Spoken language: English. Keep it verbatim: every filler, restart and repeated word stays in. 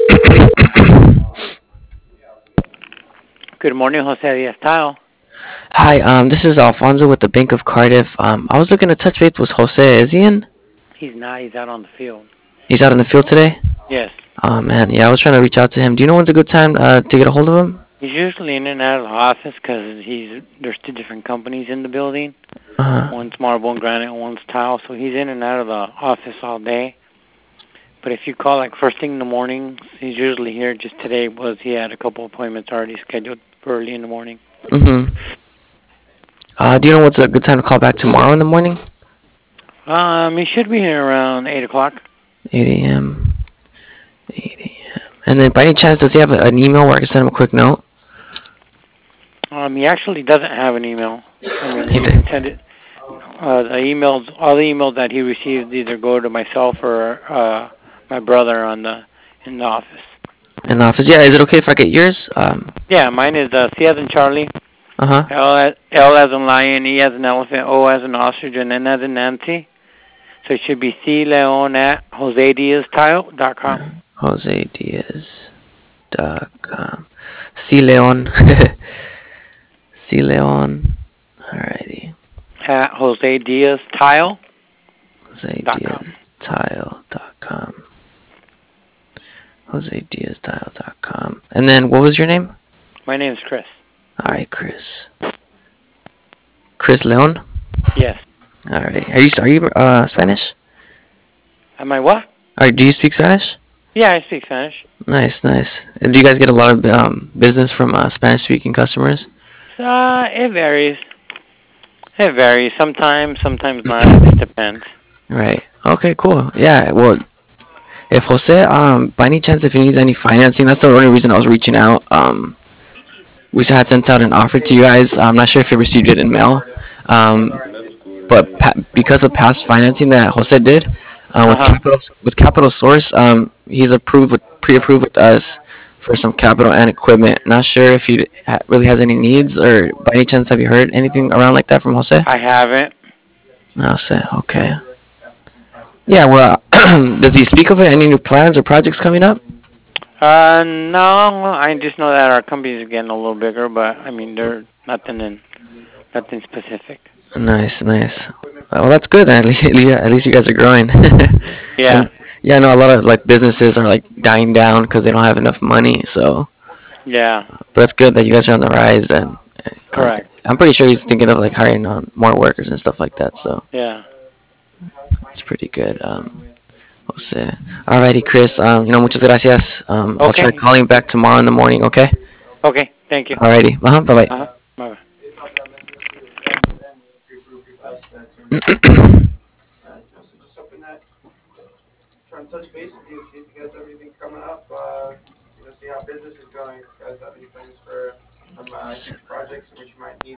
Good morning, Jose Diaz Tile. Hi, um, this is Alfonso with the Bank of Cardiff. Um, I was looking to touch base with Jose. Is he in? He's not. He's out on the field. He's out in the field today. Yes. Oh man, yeah, I was trying to reach out to him. Do you know when's a good time uh, to get a hold of him? He's usually in and out of the office because he's there's two different companies in the building. Uh, One's marble and granite, and one's tile. So he's in and out of the office all day. But if you call like first thing in the morning, he's usually here. Just today was he had a couple appointments already scheduled for early in the morning. mm-hmm. Uh, do you know what's a good time to call back tomorrow in the morning? Um, he should be here around eight o'clock. eight a m. eight a m. And then by any chance, does he have an email where I can send him a quick note? Um, he actually doesn't have an email. I mean, He you did. can send it. Uh, the emails, all the emails that he receives, either go to myself or uh, my brother on the in the office. In the office. Yeah, is it okay if I get yours? Um, Yeah, mine is uh, C as in Charlie, uh-huh. L as, L as in lion, E as in elephant, O as in ostrich, and N as in Nancy. So it should be C Leon at Jose Diaz Tile dot com. Jose Diaz dot com. C Leon. C Leon. Alrighty. At Jose Diaz Tile Jose dot com. Diaz Tile dot com. Jose Diaz Tile dot com. And then what was your name? My name is Chris. Alright, Chris. Chris Leon? Yes. Alright. Are you are you uh Spanish? Am I what? Alright, do you speak Spanish? Yeah, I speak Spanish. Nice, nice. And do you guys get a lot of um, business from uh, Spanish speaking customers? Uh, it varies. It varies. Sometimes, sometimes not. It just depends. Right. Okay, cool. Yeah, well, if Jose, um, by any chance, if he needs any financing, that's the only reason I was reaching out. Um, we had sent out an offer to you guys. I'm not sure if you received it in mail. Um, but pa- because of past financing that Jose did uh, Uh with huh. capital with Capital Source, um, he's approved with pre-approved with us for some capital and equipment. Not sure if he ha- really has any needs, or by any chance have you heard anything around like that from Jose? I haven't. Jose, okay. Yeah, well, does he speak of it? Any new plans or projects coming up? Uh, no. I just know that our company is getting a little bigger, but I mean, they're nothing in nothing specific. Nice, nice. Well, that's good. At least, at least you guys are growing. Yeah. And yeah, I know a lot of like businesses are like dying down because they don't have enough money. So, Yeah. but it's good that you guys are on the rise. And uh, Correct. I'm pretty sure he's thinking of like hiring on more workers and stuff like that. So Yeah. it's pretty good. Um, Jose. Alrighty, Chris. Um, you know, muchas gracias. Um, I'll try Okay. calling back tomorrow in the morning. Okay. Okay. Thank you. Alrighty. Uh huh. Bye Uh huh. Bye. bye.